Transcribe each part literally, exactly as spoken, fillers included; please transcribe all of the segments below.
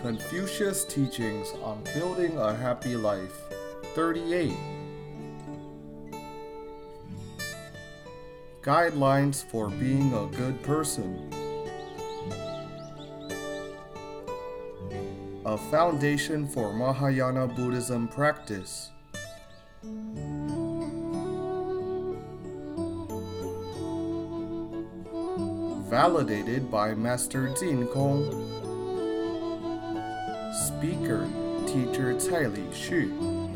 Confucius Teachings on Building a Happy Life. thirty-eight. Guidelines for being a good person. A foundation for Mahayana Buddhism practice. Validated by Master Jin Kong. Speaker, Teacher Cai Li Xu.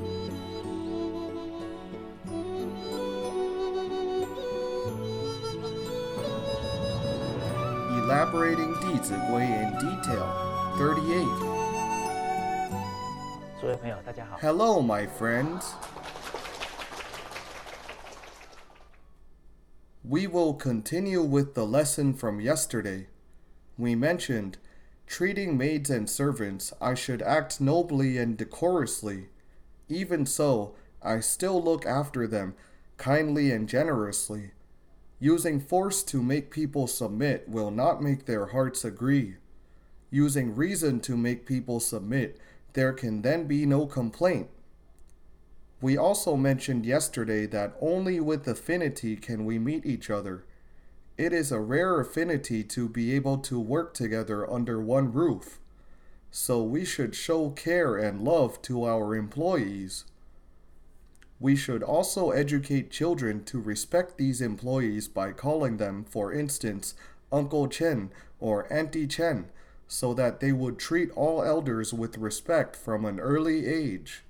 Elaborating 弟子规 in detail. thirty-eight. 诸位朋友，大家好。 Hello, my friends. We will continue with the lesson from yesterday. We mentioned, treating maids and servants, I should act nobly and decorously. Even so, I still look after them kindly and generously. Using force to make people submit will not make their hearts agree. Using reason to make people submit, there can then be no complaint. We also mentioned yesterday that only with affinity can we meet each other. It is a rare affinity to be able to work together under one roof. So we should show care and love to our employees. We should also educate children to respect these employees by calling them, for instance, Uncle Chen or Auntie Chen, so that they would treat all elders with respect from an early age.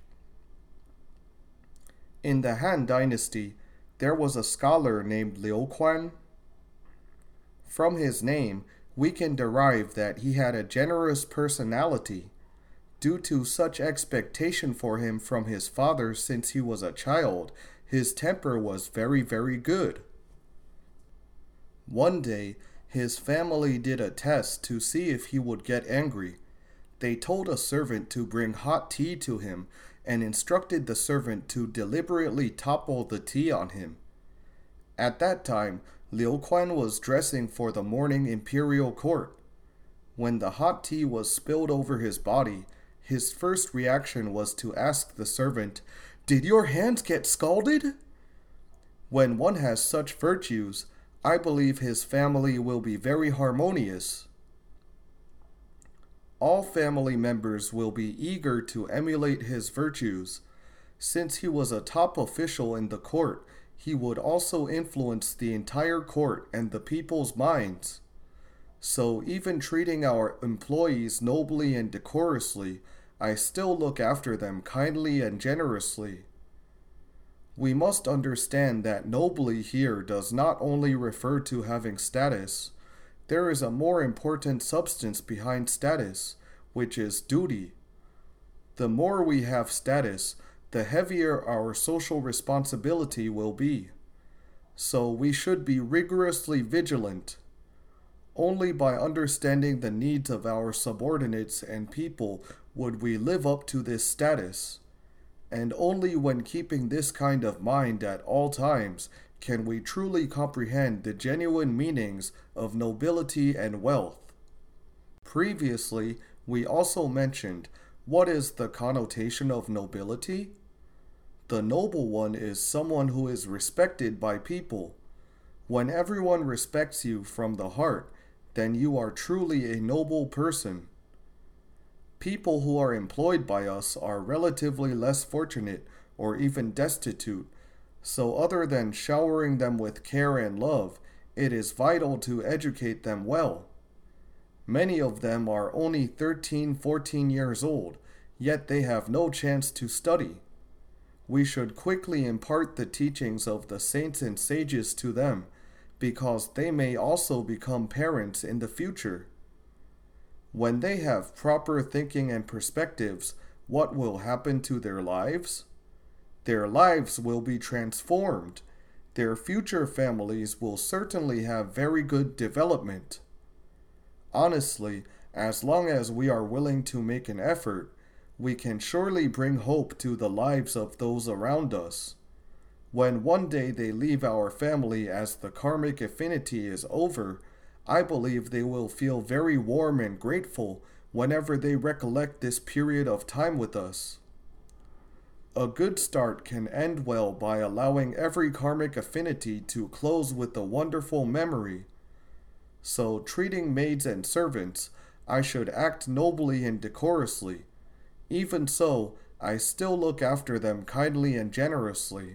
In the Han Dynasty, there was a scholar named Liu Kuan. From his name, we can derive that he had a generous personality. Due to such expectation for him from his father since he was a child, his temper was very, very good. One day, his family did a test to see if he would get angry. They told a servant to bring hot tea to him and instructed the servant to deliberately topple the tea on him. At that time, Liu Kuan was dressing for the morning imperial court. When the hot tea was spilled over his body, his first reaction was to ask the servant, "Did your hands get scalded?" When one has such virtues, I believe his family will be very harmonious. All family members will be eager to emulate his virtues. Since he was a top official in the court, he would also influence the entire court and the people's minds. So even treating our employees nobly and decorously, I still look after them kindly and generously. We must understand that nobly here does not only refer to having status. There is a more important substance behind status, which is duty. The more we have status, the heavier our social responsibility will be. So we should be rigorously vigilant. Only by understanding the needs of our subordinates and people would we live up to this status. And only when keeping this kind of mind at all times can we truly comprehend the genuine meanings of nobility and wealth. Previously, we also mentioned, what is the connotation of nobility? The noble one is someone who is respected by people. When everyone respects you from the heart, then you are truly a noble person. People who are employed by us are relatively less fortunate or even destitute, so other than showering them with care and love, it is vital to educate them well. Many of them are only thirteen, fourteen years old, yet they have no chance to study. We should quickly impart the teachings of the saints and sages to them, because they may also become parents in the future. When they have proper thinking and perspectives, what will happen to their lives? Their lives will be transformed. Their future families will certainly have very good development. Honestly, as long as we are willing to make an effort, we can surely bring hope to the lives of those around us. When one day they leave our family as the karmic affinity is over, I believe they will feel very warm and grateful whenever they recollect this period of time with us. A good start can end well by allowing every karmic affinity to close with a wonderful memory. So, treating maids and servants, I should act nobly and decorously. Even so, I still look after them kindly and generously.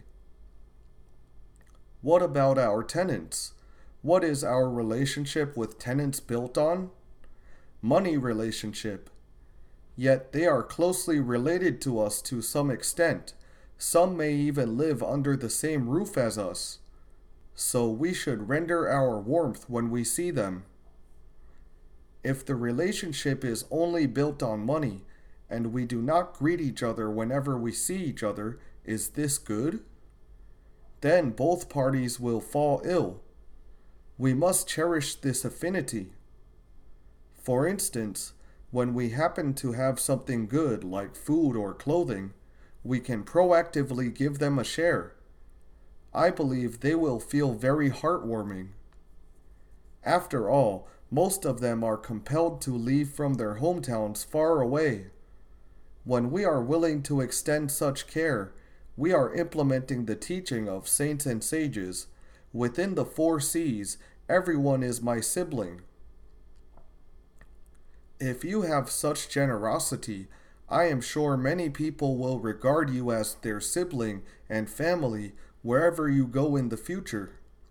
What about our tenants? What is our relationship with tenants built on? Money relationship. Yet they are closely related to us to some extent. Some may even live under the same roof as us. So we should render our warmth when we see them. If the relationship is only built on money, and we do not greet each other whenever we see each other, is this good? Then both parties will fall ill. We must cherish this affinity. For instance, when we happen to have something good like food or clothing, we can proactively give them a share. I believe they will feel very heartwarming. After all, most of them are compelled to leave from their hometowns far away. When we are willing to extend such care, we are implementing the teaching of saints and sages. Within the four seas, everyone is my sibling. If you have such generosity, I am sure many people will regard you as their sibling and family wherever you go in the future.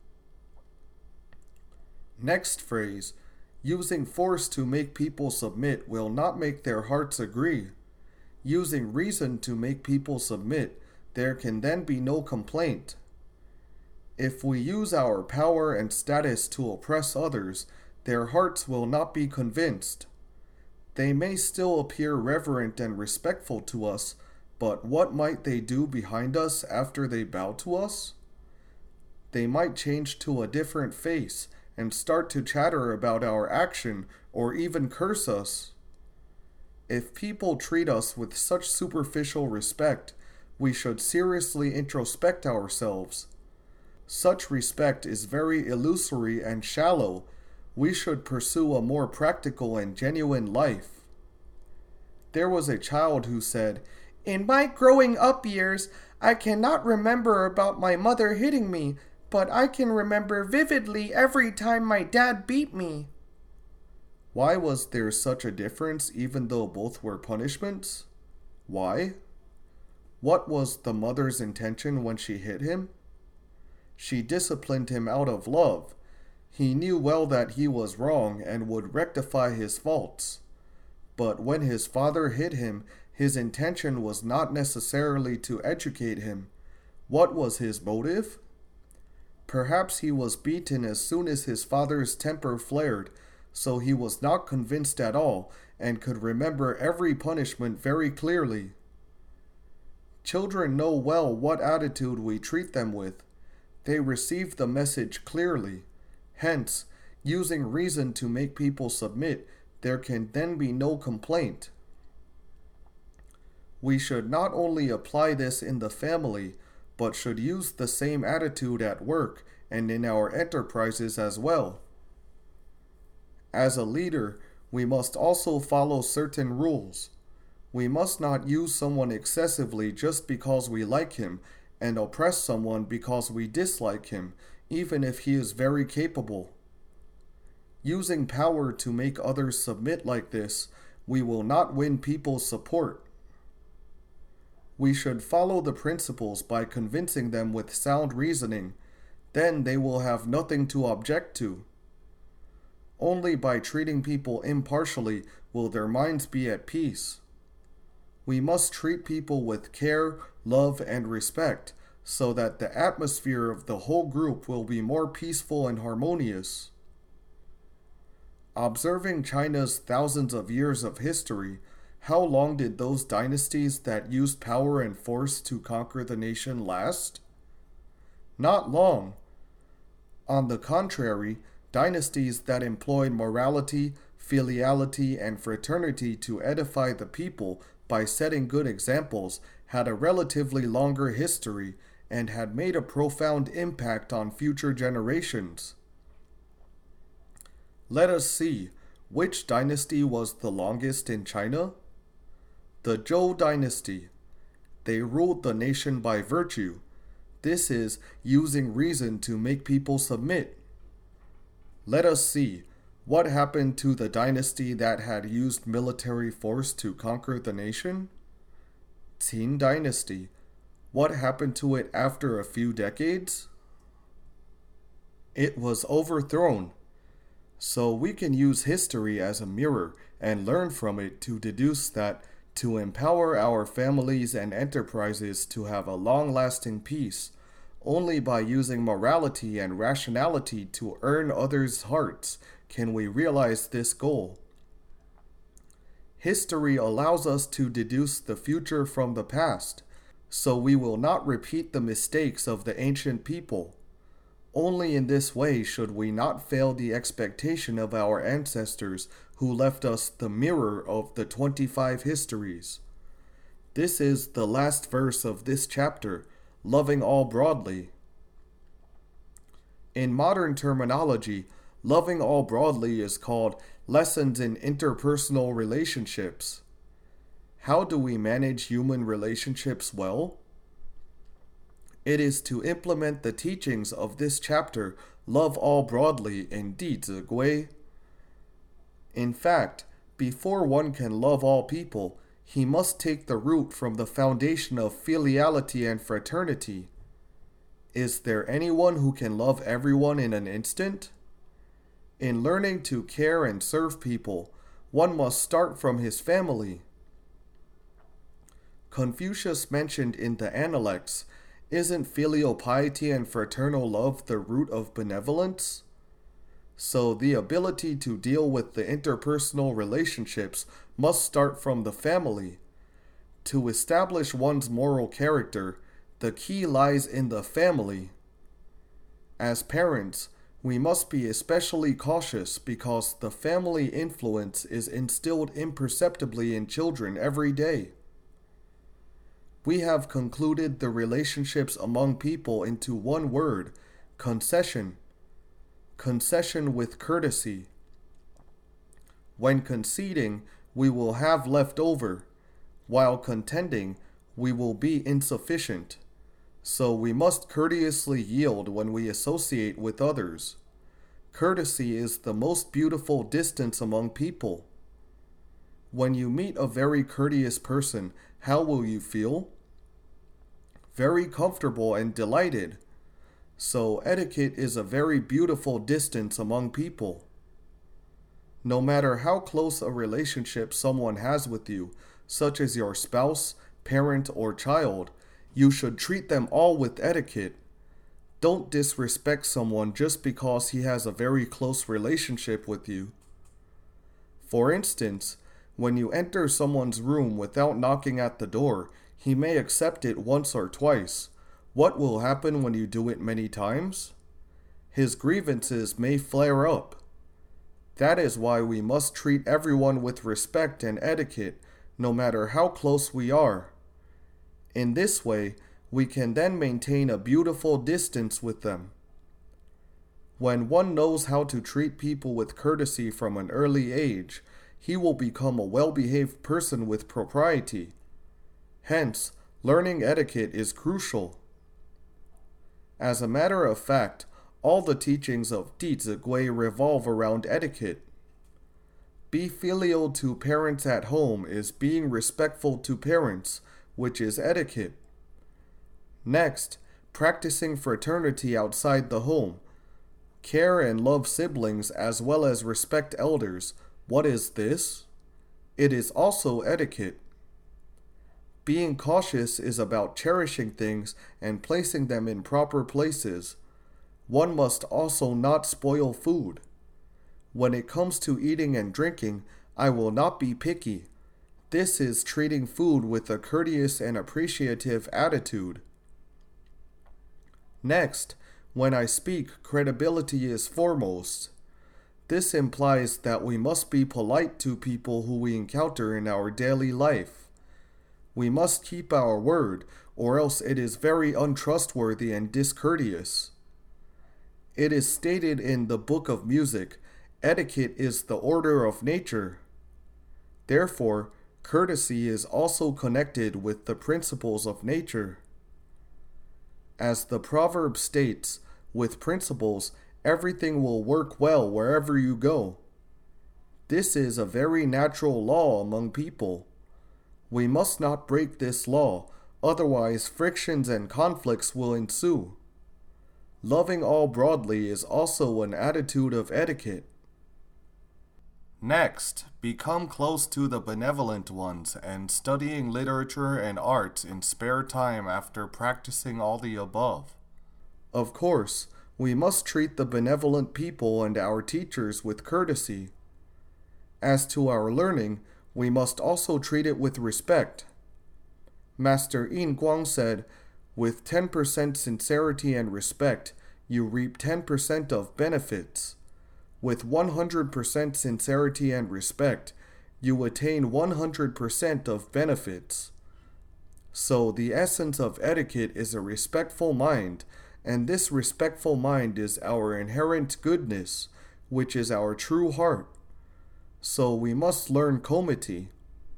Next phrase, using force to make people submit will not make their hearts agree. Using reason to make people submit, there can then be no complaint. If we use our power and status to oppress others, their hearts will not be convinced. They may still appear reverent and respectful to us, but what might they do behind us after they bow to us? They might change to a different face and start to chatter about our action or even curse us. If people treat us with such superficial respect, we should seriously introspect ourselves. Such respect is very illusory and shallow. We should pursue a more practical and genuine life. There was a child who said, "In my growing up years, I cannot remember about my mother hitting me, but I can remember vividly every time my dad beat me." Why was there such a difference even though both were punishments? Why? What was the mother's intention when she hit him? She disciplined him out of love. He knew well that he was wrong and would rectify his faults. But when his father hit him, his intention was not necessarily to educate him. What was his motive? Perhaps he was beaten as soon as his father's temper flared, so he was not convinced at all and could remember every punishment very clearly. Children know well what attitude we treat them with. They receive the message clearly. Hence, using reason to make people submit, there can then be no complaint. We should not only apply this in the family, but should use the same attitude at work and in our enterprises as well. As a leader, we must also follow certain rules. We must not use someone excessively just because we like him, and oppress someone because we dislike him, even if he is very capable. Using power to make others submit like this, we will not win people's support. We should follow the principles by convincing them with sound reasoning. Then they will have nothing to object to. Only by treating people impartially will their minds be at peace. We must treat people with care, love, and respect, so that the atmosphere of the whole group will be more peaceful and harmonious. Observing China's thousands of years of history, how long did those dynasties that used power and force to conquer the nation last? Not long. On the contrary, dynasties that employed morality, filiality, and fraternity to edify the people by setting good examples had a relatively longer history and had made a profound impact on future generations. Let us see, Which dynasty was the longest in China? The Zhou dynasty. They ruled the nation by virtue. This is using reason to make people submit. Let us see. What happened to the dynasty that had used military force to conquer the nation? Qin dynasty. What happened to it after a few decades? It was overthrown. So we can use history as a mirror and learn from it to deduce that to empower our families and enterprises to have a long-lasting peace, only by using morality and rationality to earn others' hearts can we realize this goal. History allows us to deduce the future from the past, so we will not repeat the mistakes of the ancient people. Only in this way should we not fail the expectation of our ancestors who left us the mirror of the twenty-five histories. This is the last verse of this chapter, loving all broadly. In modern terminology, loving all broadly is called lessons in interpersonal relationships. How do we manage human relationships well? It is to implement the teachings of this chapter, love all broadly, in Di Zi Gui. In fact, before one can love all people, he must take the root from the foundation of filiality and fraternity. Is there anyone who can love everyone in an instant? In learning to care and serve people, one must start from his family. Confucius mentioned in the Analects, isn't filial piety and fraternal love the root of benevolence? So the ability to deal with the interpersonal relationships must start from the family. To establish one's moral character, the key lies in the family. As parents, we must be especially cautious because the family influence is instilled imperceptibly in children every day. We have concluded the relationships among people into one word, concession. Concession with courtesy. When conceding, we will have left over. While contending, we will be insufficient. So we must courteously yield when we associate with others. Courtesy is the most beautiful distance among people. When you meet a very courteous person, how will you feel? Very comfortable and delighted. So etiquette is a very beautiful distance among people. No matter how close a relationship someone has with you, such as your spouse, parent, or child, you should treat them all with etiquette. Don't disrespect someone just because he has a very close relationship with you. For instance, when you enter someone's room without knocking at the door, he may accept it once or twice. What will happen when you do it many times? His grievances may flare up. That is why we must treat everyone with respect and etiquette, no matter how close we are. In this way, we can then maintain a beautiful distance with them. When one knows how to treat people with courtesy from an early age, he will become a well-behaved person with propriety. Hence, learning etiquette is crucial. As a matter of fact, all the teachings of Di Zi Gui revolve around etiquette. Be filial to parents at home is being respectful to parents, which is etiquette. Next, practicing fraternity outside the home. Care and love siblings as well as respect elders. What is this? It is also etiquette. Being cautious is about cherishing things and placing them in proper places. One must also not spoil food. When it comes to eating and drinking, I will not be picky. This is treating food with a courteous and appreciative attitude. Next, when I speak, credibility is foremost. This implies that we must be polite to people who we encounter in our daily life. We must keep our word, or else it is very untrustworthy and discourteous. It is stated in the Book of Music, Etiquette is the order of nature. Therefore, courtesy is also connected with the principles of nature. As the proverb states, with principles, everything will work well wherever you go. This is a very natural law among people. We must not break this law, otherwise frictions and conflicts will ensue. Loving all broadly is also an attitude of etiquette. Next, become close to the benevolent ones and studying literature and arts in spare time after practicing all the above. Of course, we must treat the benevolent people and our teachers with courtesy. As to our learning, we must also treat it with respect. Master Yin Guang said, "With ten percent sincerity and respect, you reap ten percent of benefits. With one hundred percent sincerity and respect, you attain one hundred percent of benefits." So the essence of etiquette is a respectful mind, and this respectful mind is our inherent goodness, which is our true heart. So we must learn comity.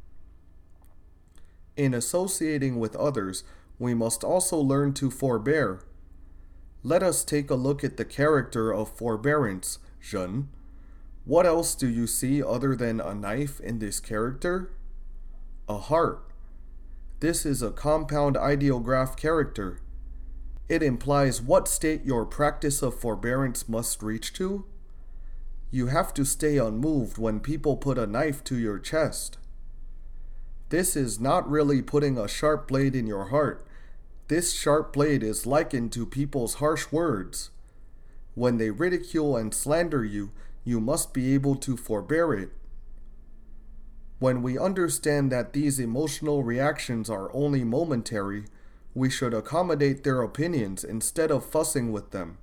In associating with others, we must also learn to forbear. Let us take a look at the character of forbearance, Zhen. What else do you see other than a knife in this character? A heart. This is a compound ideograph character. It implies what state your practice of forbearance must reach to. You have to stay unmoved when people put a knife to your chest. This is not really putting a sharp blade in your heart. This sharp blade is likened to people's harsh words. When they ridicule and slander you, you must be able to forbear it. When we understand that these emotional reactions are only momentary, we should accommodate their opinions instead of fussing with them.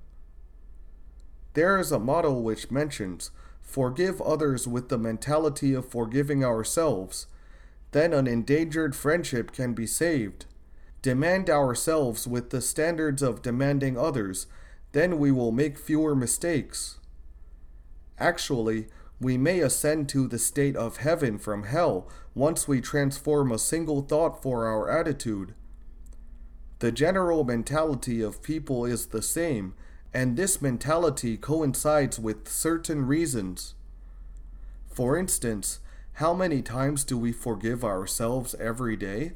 There is a motto which mentions, "Forgive others with the mentality of forgiving ourselves. Then an endangered friendship can be saved. Demand ourselves with the standards of demanding others. Then we will make fewer mistakes." Actually, we may ascend to the state of heaven from hell once we transform a single thought for our attitude. The general mentality of people is the same, and this mentality coincides with certain reasons. For instance, how many times do we forgive ourselves every day?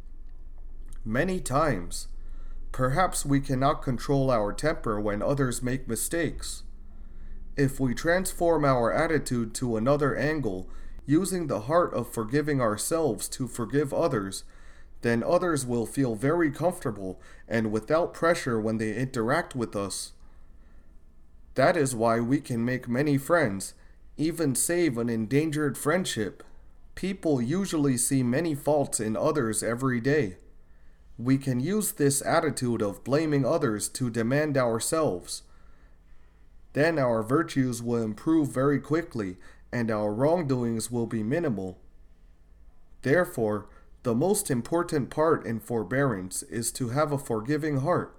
Many times. Perhaps we cannot control our temper when others make mistakes. If we transform our attitude to another angle, using the heart of forgiving ourselves to forgive others, then others will feel very comfortable and without pressure when they interact with us. That is why we can make many friends, even save an endangered friendship. People usually see many faults in others every day. We can use this attitude of blaming others to demand ourselves. Then our virtues will improve very quickly and our wrongdoings will be minimal. Therefore, the most important part in forbearance is to have a forgiving heart.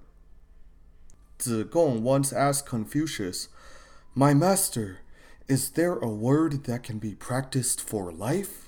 Zigong once asked Confucius, "My master, is there a word that can be practiced for life?"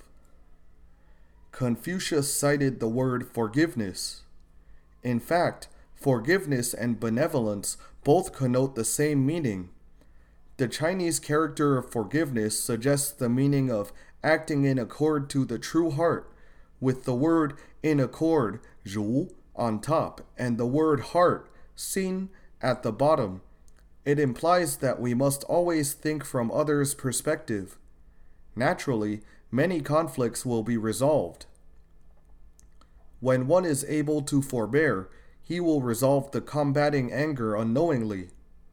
Confucius cited the word forgiveness. In fact, forgiveness and benevolence both connote the same meaning. The Chinese character of forgiveness suggests the meaning of acting in accord to the true heart, with the word in accord, 如, on top, and the word heart, 心, at the bottom. It implies that we must always think from others' perspective. Naturally, many conflicts will be resolved. When one is able to forbear, he will resolve the combating anger unknowingly.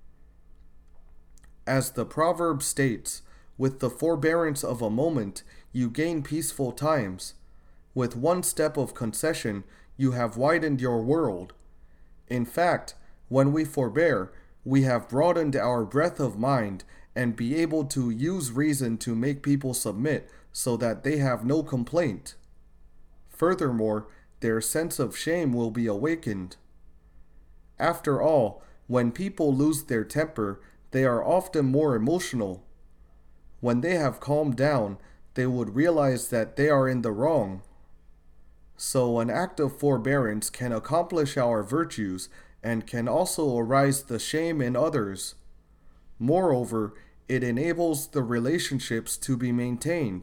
As the proverb states, with the forbearance of a moment, you gain peaceful times. With one step of concession, you have widened your world. In fact, when we forbear, we have broadened our breadth of mind and be able to use reason to make people submit so that they have no complaint. Furthermore, their sense of shame will be awakened. After all, when people lose their temper, they are often more emotional. When they have calmed down, they would realize that they are in the wrong. So an act of forbearance can accomplish our virtues and can also arise the shame in others. Moreover, it enables the relationships to be maintained.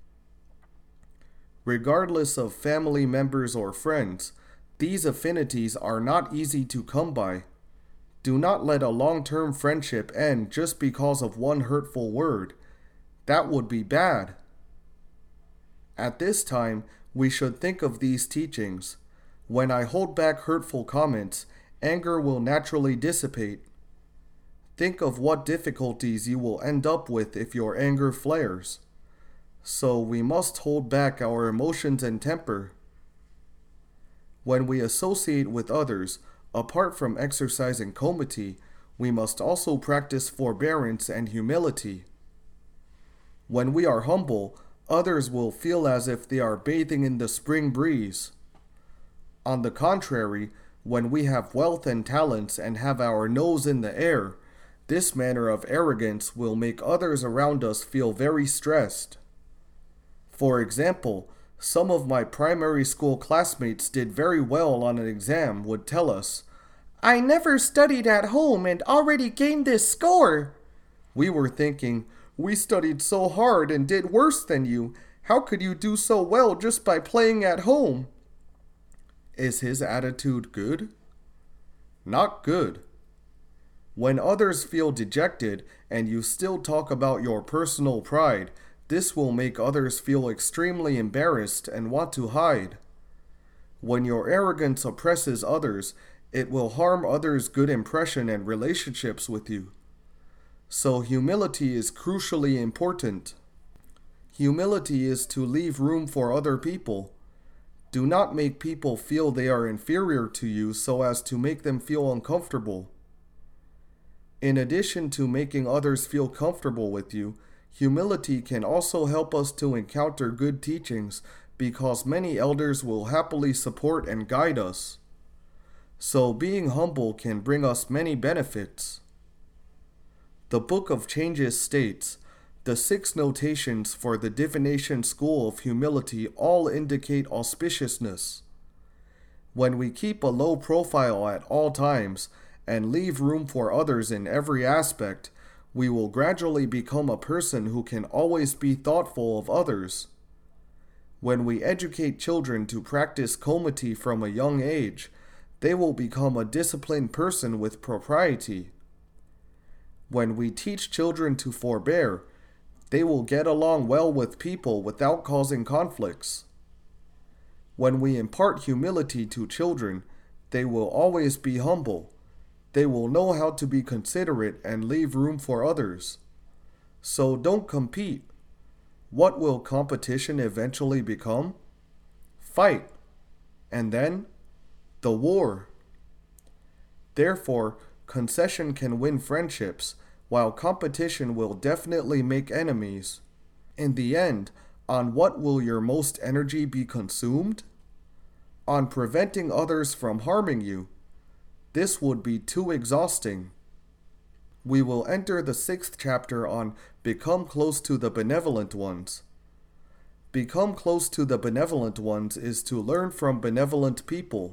Regardless of family members or friends, these affinities are not easy to come by. Do not let a long-term friendship end just because of one hurtful word. That would be bad. At this time, we should think of these teachings. When I hold back hurtful comments, anger will naturally dissipate. Think of what difficulties you will end up with if your anger flares. So we must hold back our emotions and temper. When we associate with others, apart from exercising comity, we must also practice forbearance and humility. When we are humble, others will feel as if they are bathing in the spring breeze. On the contrary, when we have wealth and talents and have our nose in the air, this manner of arrogance will make others around us feel very stressed. For example, some of my primary school classmates did very well on an exam would tell us, "I never studied at home and already gained this score." We were thinking, "We studied so hard and did worse than you. How could you do so well just by playing at home?" Is his attitude good? Not good. When others feel dejected and you still talk about your personal pride, this will make others feel extremely embarrassed and want to hide. When your arrogance oppresses others, it will harm others' good impression and relationships with you. So humility is crucially important. Humility is to leave room for other people. Do not make people feel they are inferior to you so as to make them feel uncomfortable. In addition to making others feel comfortable with you, humility can also help us to encounter good teachings because many elders will happily support and guide us. So being humble can bring us many benefits. The Book of Changes states, "The six notations for the divination school of humility all indicate auspiciousness." When we keep a low profile at all times and leave room for others in every aspect, we will gradually become a person who can always be thoughtful of others. When we educate children to practice comity from a young age, they will become a disciplined person with propriety. When we teach children to forbear, they will get along well with people without causing conflicts. When we impart humility to children, they will always be humble. They will know how to be considerate and leave room for others. So don't compete. What will competition eventually become? Fight. And then, the war. Therefore, concession can win friendships, while competition will definitely make enemies. In the end, on what will your most energy be consumed? On preventing others from harming you. This would be too exhausting. We will enter the sixth chapter on Become Close to the Benevolent Ones. Become close to the benevolent ones is to learn from benevolent people.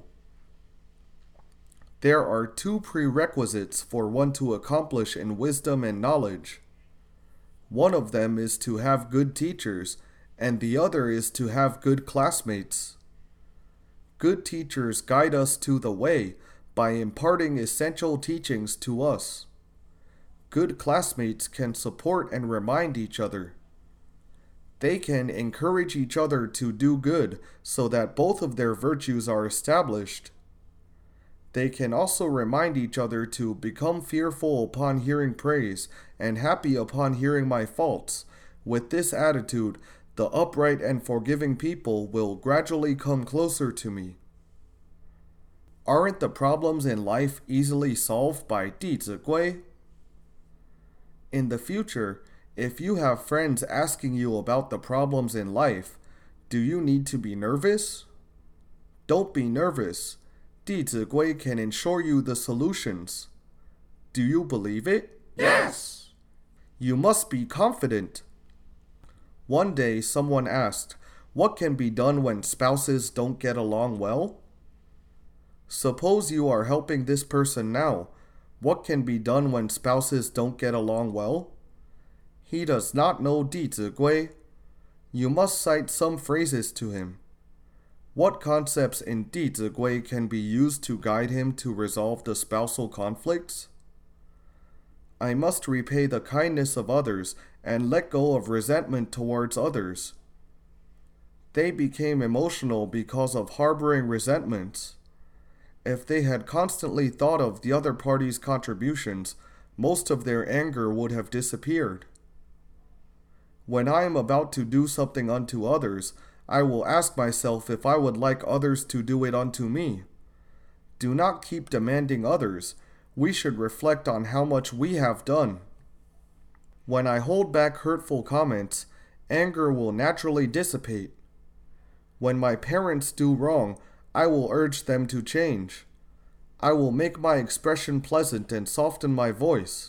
There are two prerequisites for one to accomplish in wisdom and knowledge. One of them is to have good teachers, and the other is to have good classmates. Good teachers guide us to the way by imparting essential teachings to us. Good classmates can support and remind each other. They can encourage each other to do good so that both of their virtues are established. They can also remind each other to become fearful upon hearing praise and happy upon hearing my faults. With this attitude, the upright and forgiving people will gradually come closer to me. Aren't the problems in life easily solved by 弟子规? In the future, if you have friends asking you about the problems in life, do you need to be nervous? Don't be nervous. 弟子规 can ensure you the solutions. Do you believe it? Yes! You must be confident. One day, someone asked, "What can be done when spouses don't get along well?" Suppose you are helping this person now. What can be done when spouses don't get along well? He does not know Di Zi Gui. You must cite some phrases to him. What concepts in Di Zi Gui can be used to guide him to resolve the spousal conflicts? I must repay the kindness of others and let go of resentment towards others. They became emotional because of harboring resentments. If they had constantly thought of the other party's contributions, most of their anger would have disappeared. When I am about to do something unto others, I will ask myself if I would like others to do it unto me. Do not keep demanding others. We should reflect on how much we have done. When I hold back hurtful comments, anger will naturally dissipate. When my parents do wrong, I will urge them to change. I will make my expression pleasant and soften my voice.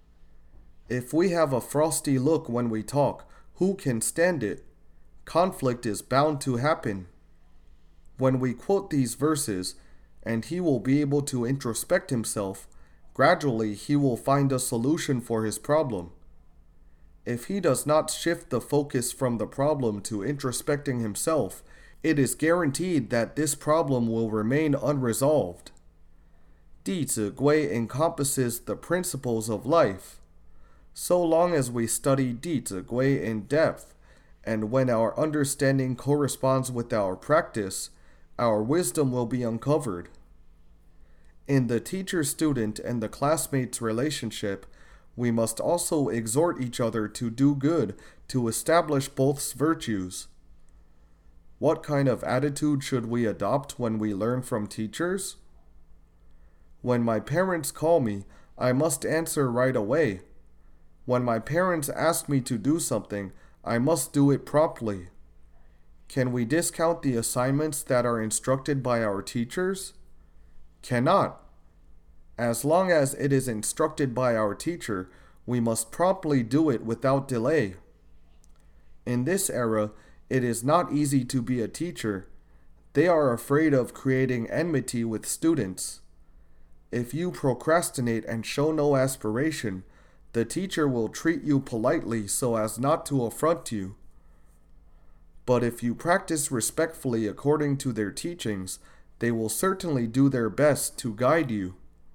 If we have a frosty look when we talk, who can stand it? Conflict is bound to happen. When we quote these verses, and he will be able to introspect himself, gradually he will find a solution for his problem. If he does not shift the focus from the problem to introspecting himself, it is guaranteed that this problem will remain unresolved. Di Zi Gui encompasses the principles of life. So long as we study Di Zi Gui in depth, and when our understanding corresponds with our practice, our wisdom will be uncovered. In the teacher-student and the classmates relationship, we must also exhort each other to do good to establish both's virtues. What kind of attitude should we adopt when we learn from teachers? When my parents call me, I must answer right away. When my parents ask me to do something, I must do it promptly. Can we discount the assignments that are instructed by our teachers? Cannot. As long as it is instructed by our teacher, we must promptly do it without delay. In this era, it is not easy to be a teacher. They are afraid of creating enmity with students. If you procrastinate and show no aspiration, the teacher will treat you politely so as not to affront you. But if you practice respectfully according to their teachings, they will certainly do their best to guide you.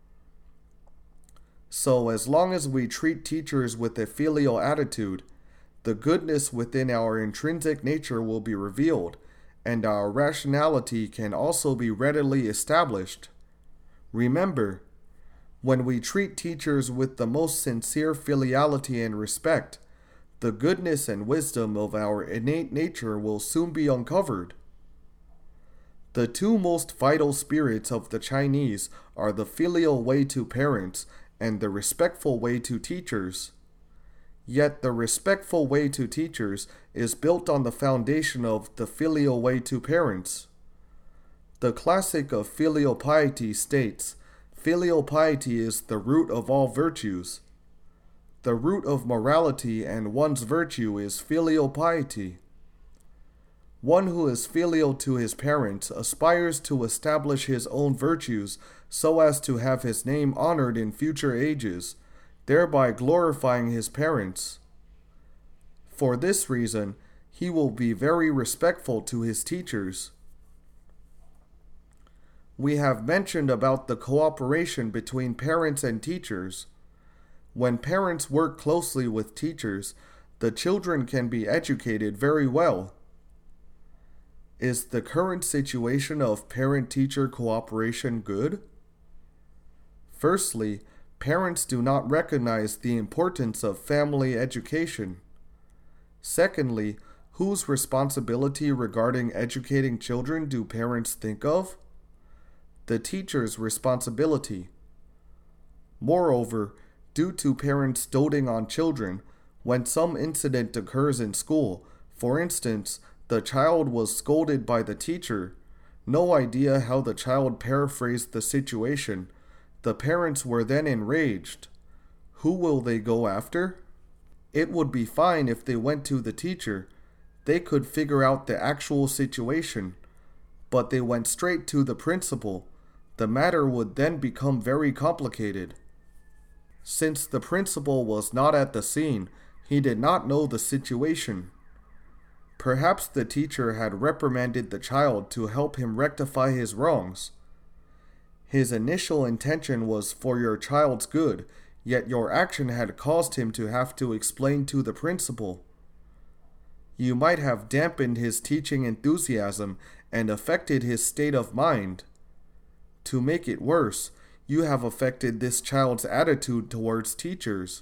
So as long as we treat teachers with a filial attitude, the goodness within our intrinsic nature will be revealed, and our rationality can also be readily established. Remember, when we treat teachers with the most sincere filiality and respect, the goodness and wisdom of our innate nature will soon be uncovered. The two most vital spirits of the Chinese are the filial way to parents and the respectful way to teachers. Yet the respectful way to teachers is built on the foundation of the filial way to parents. The classic of filial piety states, "Filial piety is the root of all virtues." The root of morality and one's virtue is filial piety. One who is filial to his parents aspires to establish his own virtues so as to have his name honored in future ages, thereby glorifying his parents. For this reason, he will be very respectful to his teachers. We have mentioned about the cooperation between parents and teachers. When parents work closely with teachers, the children can be educated very well. Is the current situation of parent-teacher cooperation good? Firstly, parents do not recognize the importance of family education. Secondly, whose responsibility regarding educating children do parents think of? The teacher's responsibility. Moreover, due to parents doting on children, when some incident occurs in school, for instance, the child was scolded by the teacher, no idea how the child paraphrased the situation, the parents were then enraged. Who will they go after? It would be fine if they went to the teacher. They could figure out the actual situation. But they went straight to the principal. The matter would then become very complicated. Since the principal was not at the scene, he did not know the situation. Perhaps the teacher had reprimanded the child to help him rectify his wrongs. His initial intention was for your child's good, yet your action had caused him to have to explain to the principal. You might have dampened his teaching enthusiasm and affected his state of mind. To make it worse, you have affected this child's attitude towards teachers.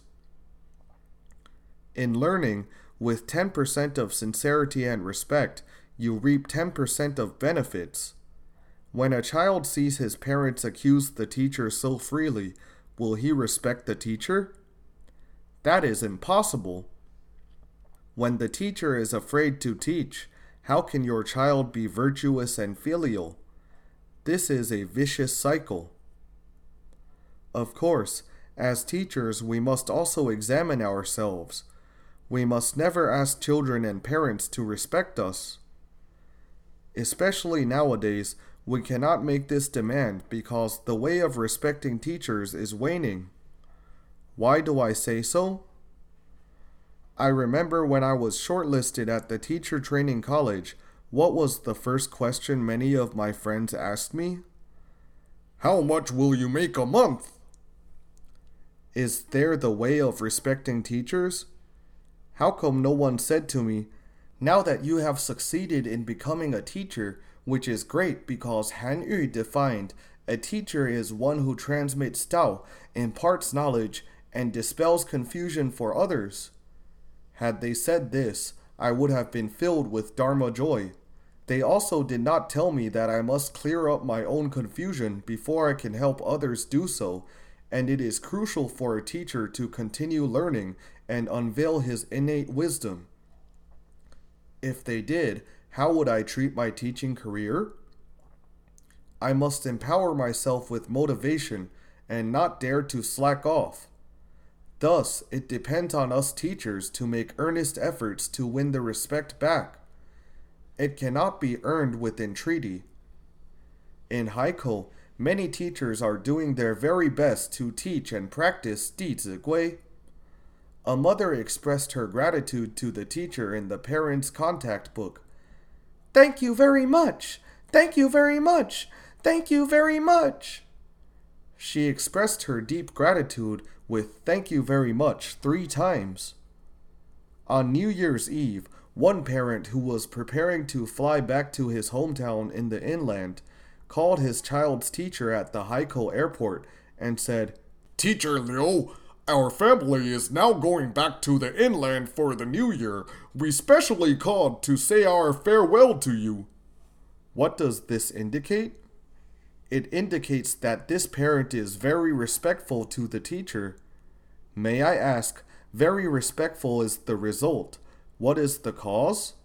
In learning, with ten percent of sincerity and respect, you reap ten percent of benefits. When a child sees his parents accuse the teacher so freely, will he respect the teacher? That is impossible. When the teacher is afraid to teach, how can your child be virtuous and filial? This is a vicious cycle. Of course, as teachers, we must also examine ourselves. We must never ask children and parents to respect us. Especially nowadays, we cannot make this demand because the way of respecting teachers is waning. Why do I say so? I remember when I was shortlisted at the teacher training college, what was the first question many of my friends asked me? How much will you make a month? Is there the way of respecting teachers? How come no one said to me, now that you have succeeded in becoming a teacher, which is great because Han Yu defined, a teacher is one who transmits Tao, imparts knowledge, and dispels confusion for others. Had they said this, I would have been filled with Dharma joy. They also did not tell me that I must clear up my own confusion before I can help others do so, and it is crucial for a teacher to continue learning and unveil his innate wisdom. If they did, how would I treat my teaching career? I must empower myself with motivation and not dare to slack off. Thus, it depends on us teachers to make earnest efforts to win the respect back. It cannot be earned with entreaty. In Haikou, many teachers are doing their very best to teach and practice Di Zi Gui. A mother expressed her gratitude to the teacher in the parents' contact book. Thank you very much. Thank you very much. Thank you very much. She expressed her deep gratitude with thank you very much three times. On New Year's Eve, one parent who was preparing to fly back to his hometown in the inland called his child's teacher at the Haikou airport and said, Teacher Liu, our family is now going back to the inland for the new year. We specially called to say our farewell to you. What does this indicate? It indicates that this parent is very respectful to the teacher. May I ask, very respectful is the result. What is the cause?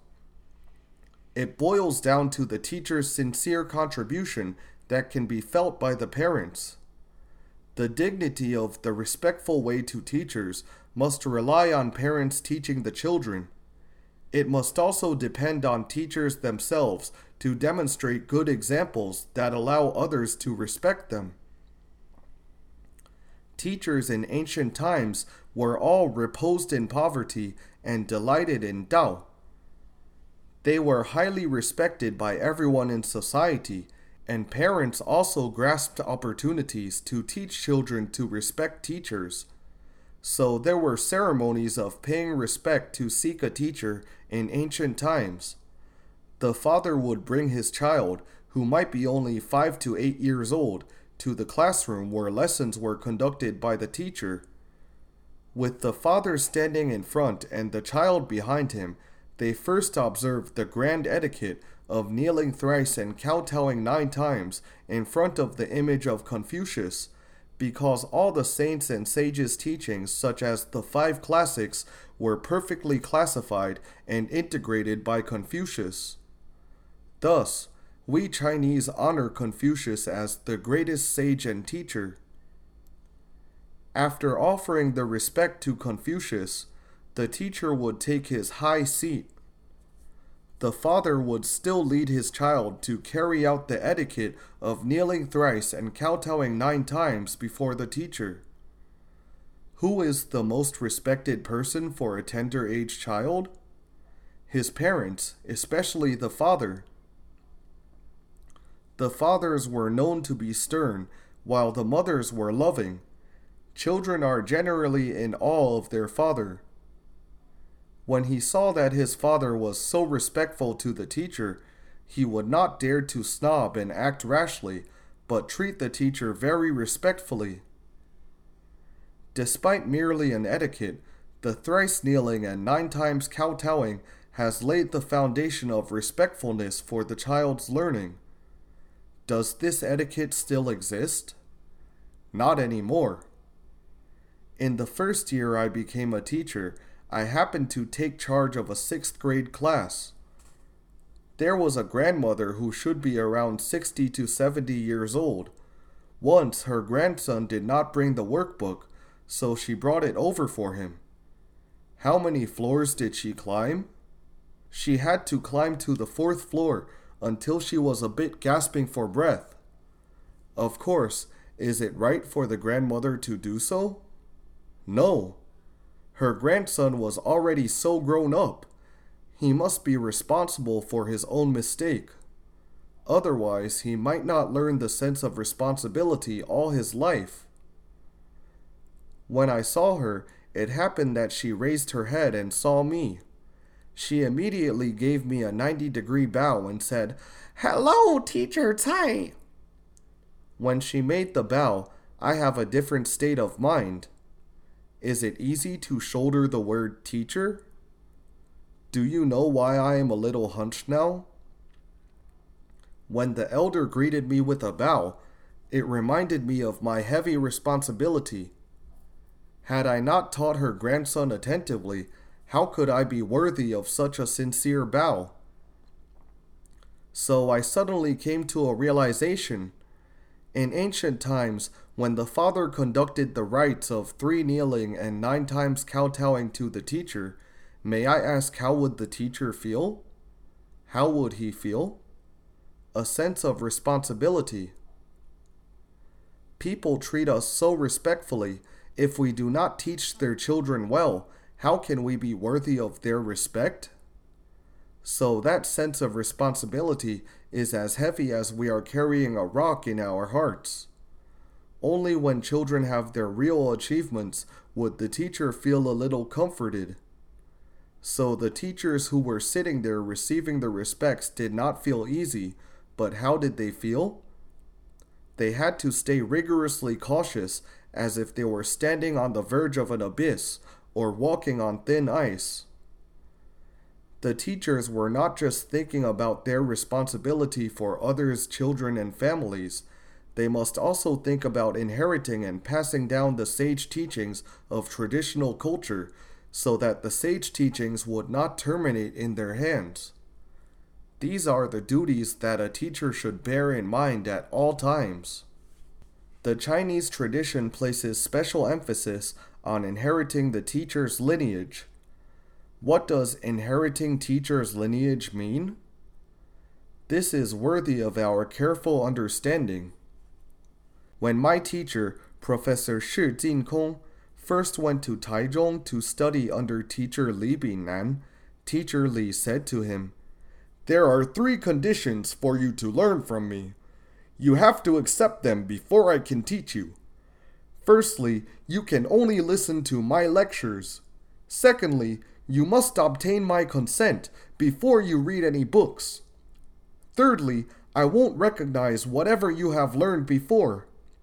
It boils down to the teacher's sincere contribution that can be felt by the parents. The dignity of the respectful way to teachers must rely on parents teaching the children. It must also depend on teachers themselves to demonstrate good examples that allow others to respect them. Teachers in ancient times were all reposed in poverty and delighted in Tao. They were highly respected by everyone in society, and parents also grasped opportunities to teach children to respect teachers. So there were ceremonies of paying respect to seek a teacher in ancient times. The father would bring his child, who might be only five to eight years old, to the classroom where lessons were conducted by the teacher. With the father standing in front and the child behind him, they first observed the grand etiquette of kneeling thrice and kowtowing nine times in front of the image of Confucius, because all the saints and sages' teachings, such as the five classics, were perfectly classified and integrated by Confucius. Thus, we Chinese honor Confucius as the greatest sage and teacher. After offering the respect to Confucius, The teacher would take his high seat. The father would still lead his child to carry out the etiquette of kneeling thrice and kowtowing nine times before the teacher. Who is the most respected person for a tender-aged child? His parents, especially the father. The fathers were known to be stern, while the mothers were loving. Children are generally in awe of their father. When he saw that his father was so respectful to the teacher, he would not dare to snob and act rashly, but treat the teacher very respectfully. Despite merely an etiquette, the thrice kneeling and nine times kowtowing has laid the foundation of respectfulness for the child's learning. Does this etiquette still exist? Not anymore. In the first year I became a teacher, I happened to take charge of a sixth grade class. There was a grandmother who should be around sixty to seventy years old. Once her grandson did not bring the workbook, so she brought it over for him. How many floors did she climb? She had to climb to the fourth floor until she was a bit gasping for breath. Of course, is it right for the grandmother to do so? No. Her grandson was already so grown up. He must be responsible for his own mistake. Otherwise, he might not learn the sense of responsibility all his life. When I saw her, it happened that she raised her head and saw me. She immediately gave me a ninety-degree bow and said, "Hello, Teacher Tsai." When she made the bow, I have a different state of mind. Is it easy to shoulder the word teacher? Do you know why I am a little hunched now? When the elder greeted me with a bow, it reminded me of my heavy responsibility. Had I not taught her grandson attentively, how could I be worthy of such a sincere bow? So I suddenly came to a realization. In ancient times, when the father conducted the rites of three kneeling and nine times kowtowing to the teacher, may I ask how would the teacher feel? How would he feel? A sense of responsibility. People treat us so respectfully. If we do not teach their children well, how can we be worthy of their respect? So that sense of responsibility is as heavy as we are carrying a rock in our hearts. Only when children have their real achievements would the teacher feel a little comforted. So the teachers who were sitting there receiving the respects did not feel easy, but how did they feel? They had to stay rigorously cautious, as if they were standing on the verge of an abyss or walking on thin ice. The teachers were not just thinking about their responsibility for others' children and families. They must also think about inheriting and passing down the sage teachings of traditional culture so that the sage teachings would not terminate in their hands. These are the duties that a teacher should bear in mind at all times. The Chinese tradition places special emphasis on inheriting the teacher's lineage. What does inheriting teacher's lineage mean? This is worthy of our careful understanding. When my teacher, Professor Shi Jinkong, first went to Taichung to study under teacher Li Binan, teacher Li said to him, "There are three conditions for you to learn from me. You have to accept them before I can teach you. Firstly, you can only listen to my lectures. Secondly, you must obtain my consent before you read any books. Thirdly, I won't recognize whatever you have learned before."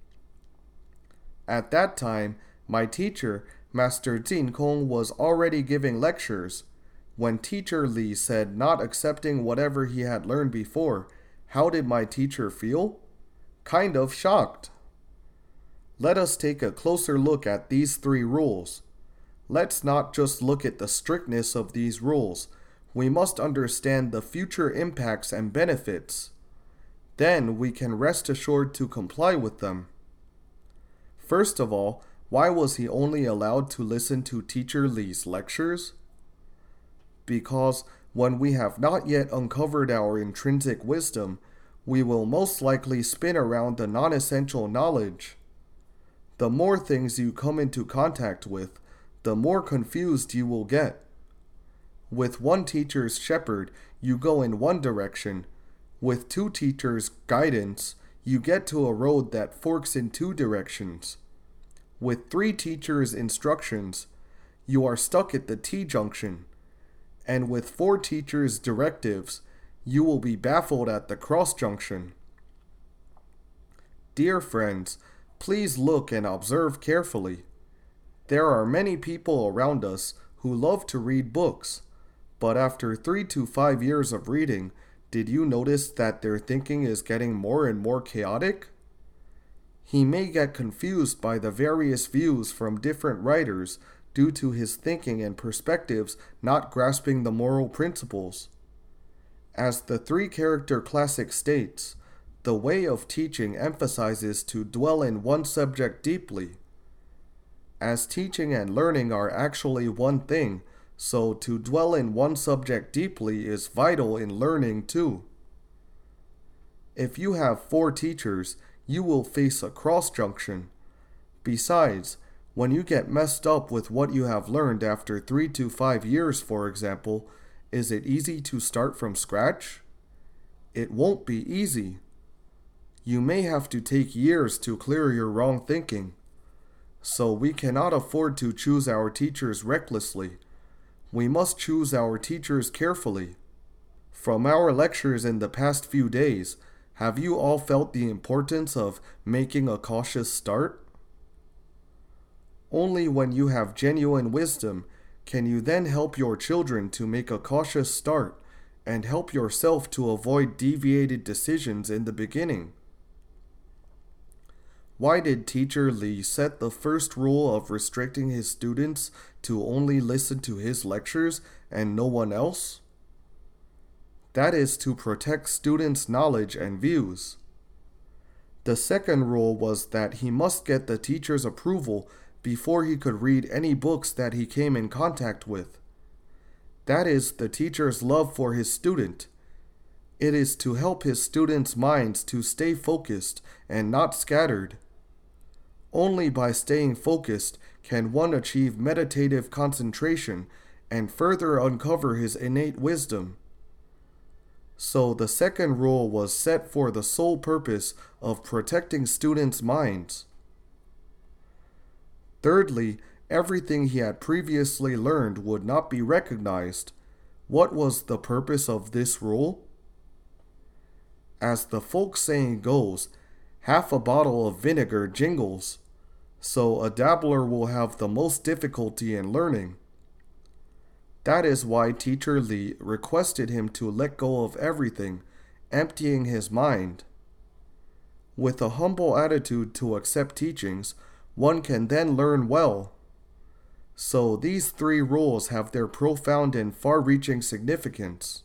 At that time, my teacher, Master Jin Kong, was already giving lectures. When teacher Li said not accepting whatever he had learned before, how did my teacher feel? Kind of shocked. Let us take a closer look at these three rules. Let's not just look at the strictness of these rules. We must understand the future impacts and benefits. Then we can rest assured to comply with them. First of all, Why was he only allowed to listen to Teacher Li's lectures? Because when we have not yet uncovered our intrinsic wisdom, we will most likely spin around the non-essential knowledge. The more things you come into contact with, the more confused you will get. With one teacher's shepherd, you go in one direction. With two teachers' guidance, you get to a road that forks in two directions. With three teachers' instructions, you are stuck at the T-junction. And with four teachers' directives, you will be baffled at the cross-junction. Dear friends, please look and observe carefully. There are many people around us who love to read books, but after three to five years of reading, did you notice that their thinking is getting more and more chaotic? He may get confused by the various views from different writers due to his thinking and perspectives not grasping the moral principles. As the three-character classic states, the way of teaching emphasizes to dwell in one subject deeply. As teaching and learning are actually one thing, so to dwell in one subject deeply is vital in learning too. If you have four teachers, you will face a cross-junction. Besides, when you get messed up with what you have learned after three to five years, for example, is it easy to start from scratch? It won't be easy. You may have to take years to clear your wrong thinking. So we cannot afford to choose our teachers recklessly. We must choose our teachers carefully. From our lectures in the past few days, have you all felt the importance of making a cautious start? Only when you have genuine wisdom can you then help your children to make a cautious start and help yourself to avoid deviated decisions in the beginning. Why did Teacher Li set the first rule of restricting his students to only listen to his lectures and no one else? That is to protect students' knowledge and views. The second rule was that he must get the teacher's approval before he could read any books that he came in contact with. That is the teacher's love for his student. It is to help his students' minds to stay focused and not scattered. Only by staying focused can one achieve meditative concentration and further uncover his innate wisdom. So the second rule was set for the sole purpose of protecting students' minds. Thirdly, everything he had previously learned would not be recognized. What was the purpose of this rule? As the folk saying goes, half a bottle of vinegar jingles. So a dabbler will have the most difficulty in learning. That is why Teacher Li requested him to let go of everything, emptying his mind. With a humble attitude to accept teachings, one can then learn well. So these three rules have their profound and far-reaching significance.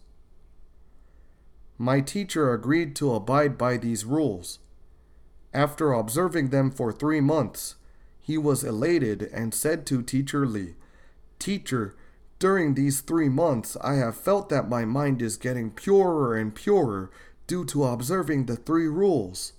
My teacher agreed to abide by these rules. After observing them for three months, he was elated and said to Teacher Li, "Teacher, during these three months I have felt that my mind is getting purer and purer due to observing the three rules."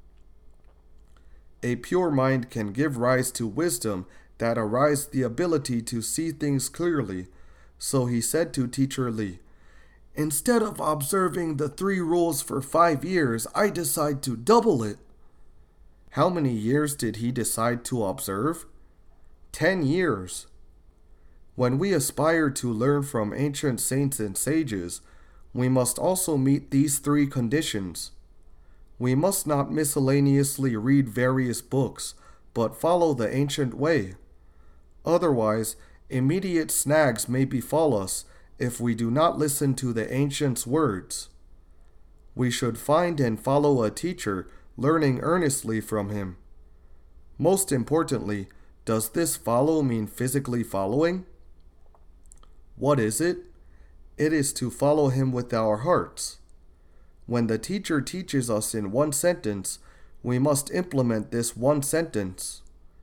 A pure mind can give rise to wisdom that arise the ability to see things clearly. So he said to Teacher Li, "Instead of observing the three rules for five years, I decide to double it." How many years did he decide to observe? Ten years. When we aspire to learn from ancient saints and sages, we must also meet these three conditions. We must not miscellaneously read various books, but follow the ancient way. Otherwise, immediate snags may befall us if we do not listen to the ancients' words. We should find and follow a teacher, learning earnestly from him. Most importantly, does this follow mean physically following? What is it? It is to follow him with our hearts. When the teacher teaches us in one sentence, we must implement this one sentence.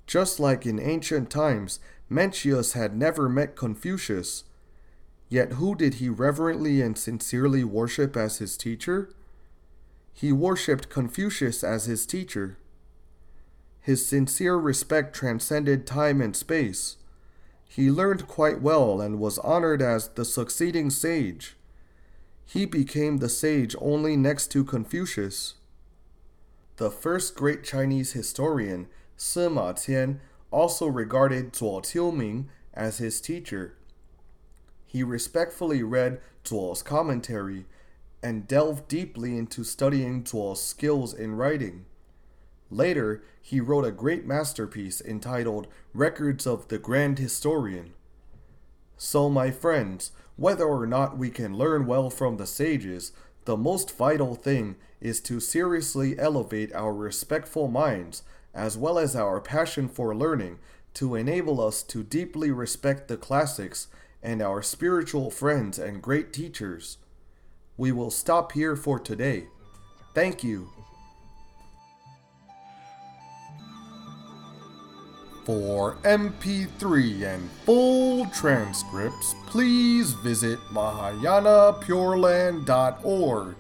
Just like in ancient times, Mencius had never met Confucius. Yet who did he reverently and sincerely worship as his teacher? He worshipped Confucius as his teacher. His sincere respect transcended time and space. He learned quite well and was honored as the succeeding sage. He became the sage only next to Confucius. The first great Chinese historian, Sima Qian, also regarded Zuo Qiuming as his teacher. He respectfully read Zuo's commentary and delved deeply into studying Zuo's skills in writing. Later, he wrote a great masterpiece entitled Records of the Grand Historian. So, my friends, whether or not we can learn well from the sages, the most vital thing is to seriously elevate our respectful minds, as well as our passion for learning, to enable us to deeply respect the classics and our spiritual friends and great teachers. We will stop here for today. Thank you. For M P three and full transcripts, please visit Mahayana Pure Land dot org.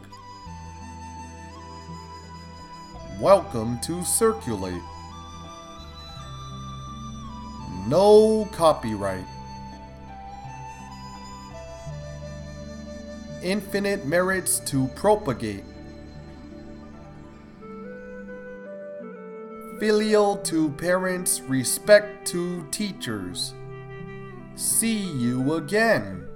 Welcome to Circulate. No copyright. Infinite merits to propagate. Filial to parents, respect to teachers. See you again.